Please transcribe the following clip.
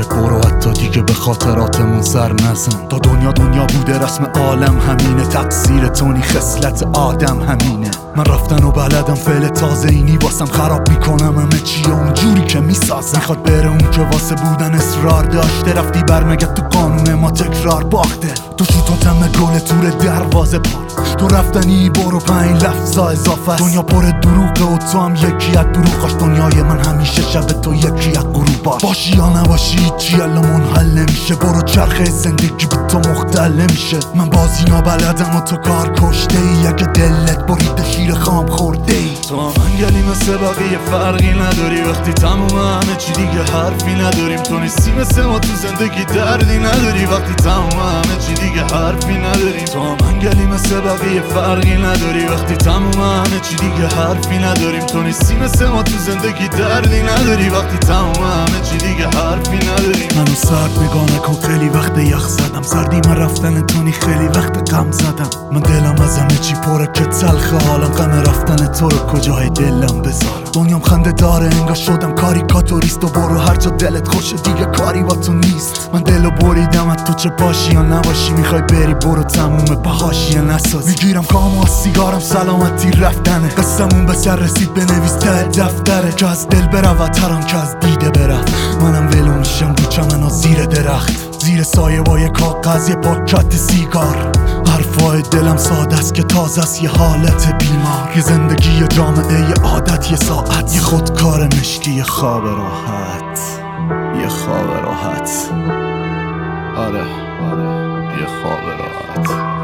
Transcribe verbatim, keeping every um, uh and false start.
برو حتی دیگه به خاطراتمون سر نزن. تا دنیا دنیا بوده رسم عالم همینه، تقصیر تونی خصلت آدم همینه. من رفتن و بلدم فعل تازه اینی واسم خراب میکنم همه چیه اونجوری که میسازم. میخواد بره اون که واسه بودن اصرار داشته، رفتی برمگرد تو قانون ما تکرار باخته. تو شوتاتم گل تور دروازه پار، تو رفتنی برو پنج لفظا اضافه. دنیا پر دروغه و تو هم یکی از دروغاش. دنیای من همیشه شب تو یکی از غروباش. باشی یا نباشی چی الان حل نمیشه، برو چرخه زندگی به تو مختل نمیشه. من بازی نابلدم و تو کار کشته ای، اگه دلت بریده شیر خام خورده ای. تو منگلی مثل بقیه فرقی نداری، وقتی تموم همه چی دیگه حرفی نداریم. تو نیستی مثل ما تو زندگی دردی نداری، وقتی تموم همه چی دیگه حرفی نداریم. تو منگلی مثل بقیه فرقی نداری، وقتی تموم همه چی دیگه حرفی نداریم. تو نیستی مثل ما تو زندگی دردی نداری، وقتی تموم همه چی دیگه حرفی نداریم. منو سرد نگاه نکن خیلی وقت یخ زدم، سردی من رفتن تونی خیلی وقت غم زدم. من دلم از همه چی پره که تلخه، حالم غم رفتن تو رو کجای دلم بذارم. دنیام خنده داره انگار شدم کاریکاتوریست، و برو هر جا دلت خوشه دیگه کاری با تو نیست. من دلو بریدم از تو چه باشی یا نباشی، میخوای بری برو تموم بهاشی یا نسازی. میگیرم کام و از سیگارم سلامتی رفتنه، قصمون به سر رسید بنویس ته دفتره. که از دل برود هران که از دیده برفت، منم ولو میشم رو چمنا زیر درخت، زیر سایه با یه کاغذ یه پاکت سیگار. حرفای دلم ساده است که تازه است یه حالت بیمار، یه زندگی یه جامعه یه عادت یه ساعت، یه خودکار مشکی یه خواب راحت، یه خواب راحت. آره آره یه خواب راحت.